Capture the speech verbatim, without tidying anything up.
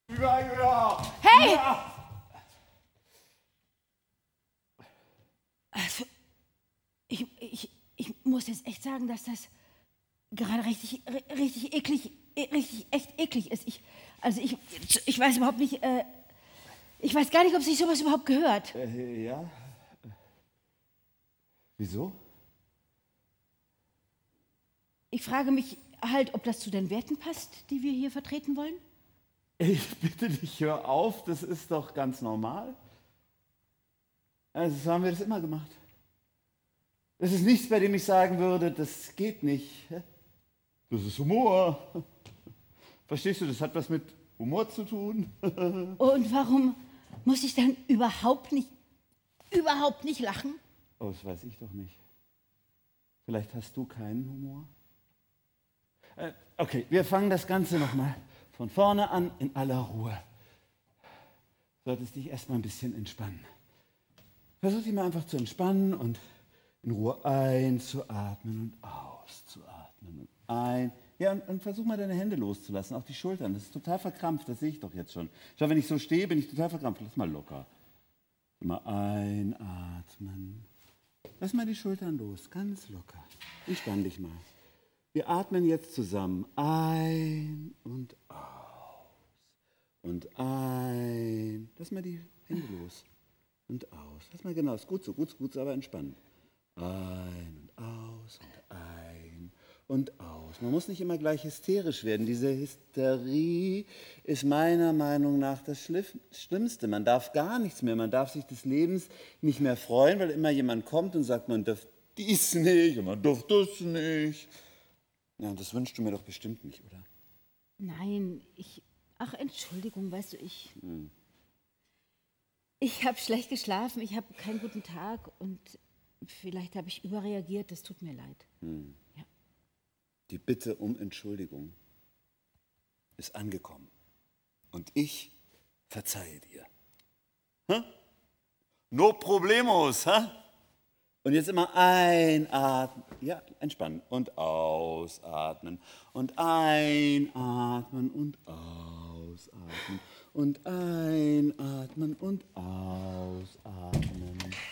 Ja, ja. Hey! Ja. Also, ich, ich, ich muss jetzt echt sagen, dass das gerade richtig, richtig eklig, richtig echt eklig ist. Ich, also ich, ich weiß überhaupt nicht, äh, ich weiß gar nicht, ob sich sowas überhaupt gehört. Äh, ja. Wieso? Ich frage mich halt, ob das zu den Werten passt, die wir hier vertreten wollen. Ich bitte dich, hör auf, das ist doch ganz normal. Also so haben wir das immer gemacht. Das ist nichts, bei dem ich sagen würde, das geht nicht. Das ist Humor. Verstehst du, das hat was mit Humor zu tun. Und warum muss ich dann überhaupt nicht, überhaupt nicht lachen? Oh, das weiß ich doch nicht. Vielleicht hast du keinen Humor? Äh, okay, wir fangen das Ganze nochmal von vorne an in aller Ruhe. Solltest dich erstmal ein bisschen entspannen. Versuch dich mal einfach zu entspannen und in Ruhe einzuatmen und auszuatmen. Und ein. Ja, und, und versuch mal deine Hände loszulassen, auch die Schultern. Das ist total verkrampft, das sehe ich doch jetzt schon. Schau, wenn ich so stehe, bin ich total verkrampft. Lass mal locker. Mal einatmen. Lass mal die Schultern los, ganz locker. Entspann dich mal. Wir atmen jetzt zusammen ein und aus. Und ein. Lass mal die Hände los. Und aus. Lass mal genau. Ist gut so, gut so, gut so, aber entspannen. Ein und aus und ein und aus. Man muss nicht immer gleich hysterisch werden. Diese Hysterie ist meiner Meinung nach das Schlimmste. Man darf gar nichts mehr. Man darf sich des Lebens nicht mehr freuen, weil immer jemand kommt und sagt, man darf dies nicht und man darf das nicht. Ja, das wünschst du mir doch bestimmt nicht, oder? Nein, ich... Ach, Entschuldigung, weißt du, ich... Hm. Ich habe schlecht geschlafen, ich habe keinen guten Tag und vielleicht habe ich überreagiert, das tut mir leid. Hm. Ja. Die Bitte um Entschuldigung ist angekommen. Und ich verzeihe dir. Hä? No problemos, hä? Und jetzt immer einatmen. Ja, entspannen. Und ausatmen. Und einatmen und ausatmen. Und einatmen und ausatmen.